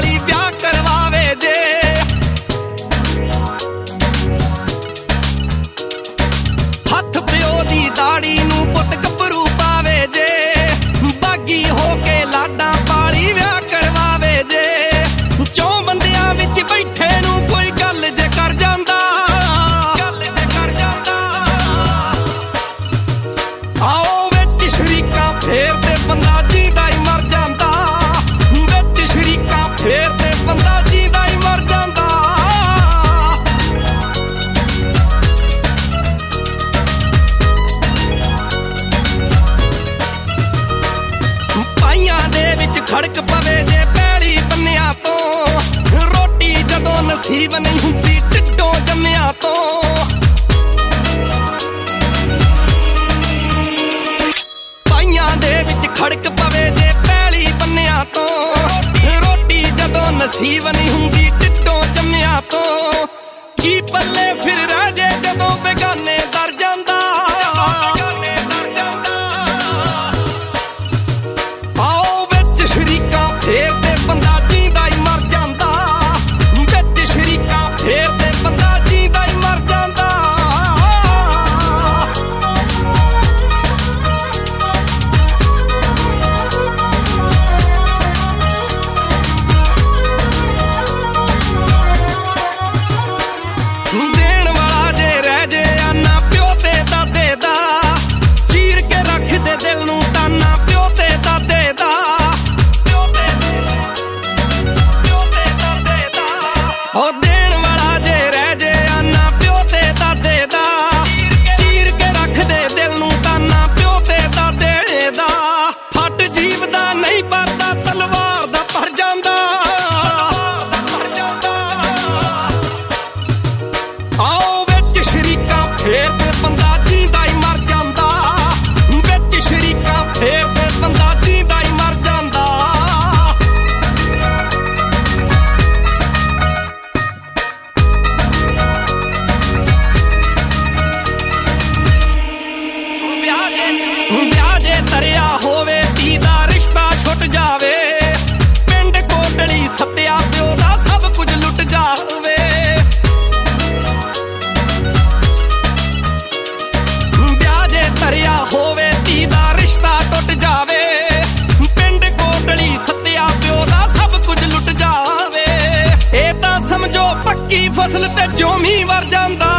ਪਾਲੀ ਵਿਆਹ ਕਰਵਾਵੇ ਜੇ ਹੱਥ ਪਿਓ ਦੀ ਦਾੜੀ ਨੂੰ ਪੁੱਤ ਗੱਭਰੂ ਪਾਵੇ ਜੇ ਬਾਗੀ ਹੋ ਕੇ ਲਾਡਾਂ ਪਾਲੀ ਵਿਆਹ ਕਰਵਾਵੇ ਜੇ ਚੌਂ ਬੰਦਿਆਂ ਵਿੱਚ ਬੈਠੇ ਨੂੰ ਕੋਈ ਗੱਲ ਜੇ ਕਰ ਜਾਂਦਾ ਆਓ ਵਿੱਚ ਸ਼ਰੀਕਾਂ ਫੇਰ ਤੇ ਬੰਦਾ ਜੀਂਦਾ ਹੀ ਮਰ ਜਾਂਦਾ ਵਿੱਚ ਸ਼ਰੀਕਾਂ ਫੇਰ ਤੇ ਬੰਦਾ ਜੀਂਦਾ ਹੀ ਮਰ ਜਾਂਦਾ ਪਾਈਆਂ ਦੇ ਵਿੱਚ ਖੜਕ ਪਵੇ ਜੇ ਪੈਲੀ ਬੰਨਿਆਂ ਤੋਂ ਰੋਟੀ ਜਦੋਂ ਨਸੀਬ ਨਹੀਂ ਹੁੰਦੀ ਢਿੱਡੋਂ ਜੰਮਿਆਂ ਤੋਂ ਪਾਈਆਂ ਦੇ ਵਿੱਚ ਖੜਕ ਪਵੇ ਜੇ ਪੈਲੀ ਬੰਨਿਆਂ ਤੋਂ ਰੋਟੀ ਜਦੋਂ ਨਸੀਬ ਨਹੀਂ ਹੁੰਦੀ ਢਿੱਡੋਂ ਜੰਮਿਆਂ ਤੋਂ ਕੀ ਪੱਲੇ ਫਿਰ ਰਹਿ ਜੇ ਜਦੋਂ ਬੇਗਾਨੇ ਦਰ ਜਾਂਦਾ ਆਓ ਵਿੱਚ ਸ਼ਰੀਕਾਂ ਫੇਰ ਤੇ ਬੰਦਾ ਜੀਂਦਾ ਹੀ ਮਰ ਜਾਂਦਾ ਵਿੱਚ ਸ਼ਰੀਕਾਂ ਫੇਰ ਤੇ ਬੰਦਾ ਜੀਂਦਾ ਹੀ ਮਰ ਜਾਂਦਾ ਦੇਣ ਵਾਲਾ ਜੇ ਰਹਿ ਜੇ ਆਨਾ ਪਿਓ ਤੇ ਦਾਦੇ ਦਾ ਚੀਰ ਕੇ ਰੱਖ ਦੇ ਦਿਲ ਨੂੰ ਤਾਨਾ ਪਿਓ ਤੇ ਦਾਦੇ ਦਾ ਉਹ ਦੇਣ ਵਾਲਾ ਜੇ ਰਹਿ ਜੇ ਆਨਾ ਪਿਓ ਤੇ ਦਾਦੇ ਦਾ ਚੀਰ ਕੇ ਰੱਖ ਦੇ ਦਿਲ ਨੂੰ ਤਾਨਾ ਪਿਓ ਤੇ ਦਾਦੇ ਦਾ ਫੱਟ ਜੀਵ ਦਾ ਨਹੀਂ ਪਰਦਾ ਤਲਵਾਰ ਦਾ ਪਰ ਜਾਂਦਾ ਆਓ ਵਿੱਚ ਸ਼ਰੀਕਾਂ ਫੇਰ ਤੇ ਬੰਦਾ ਜੀਂਦਾ ਹੀ ਮਰ ਜਾਂਦਾ ਵਿੱਚ ਸ਼ਰੀਕਾਂ ਫੇਰ ਤੇ ਬੰਦਾ ਜੀਂਦਾ ਹੀ ਮਰ ਜਾਂਦਾ ਵਿਆਹ ਜੇ ਤਰਿਆ ਹੋਵੇ ਧੀ ਦਾ ਰਿਸ਼ਤਾ ਛੁੱਟ ਜਾਵੇ ਪਿੰਡ ਕੋਟਲੀ ਸੱਤਿਆ ਪਿਓ ਦਾ ਸਭ ਕੁਝ ਲੁੱਟ ਜਾਵੇ ਵਿਆਹ ਜੇ ਤਰਿਆ ਹੋਵੇ ਧੀ ਦਾ ਰਿਸ਼ਤਾ ਟੁੱਟ ਜਾਵੇ ਪਿੰਡ ਕੋਟਲੀ ਸੱਤਿਆ ਪਿਓ ਦਾ ਸਭ ਕੁਝ ਲੁੱਟ ਜਾਵੇ ਇਹ ਤਾਂ ਸਮਝੋ ਪੱਕੀ ਫਸਲ ਤੇ ਜੋਮੀ ਵਰ ਜਾਂਦਾ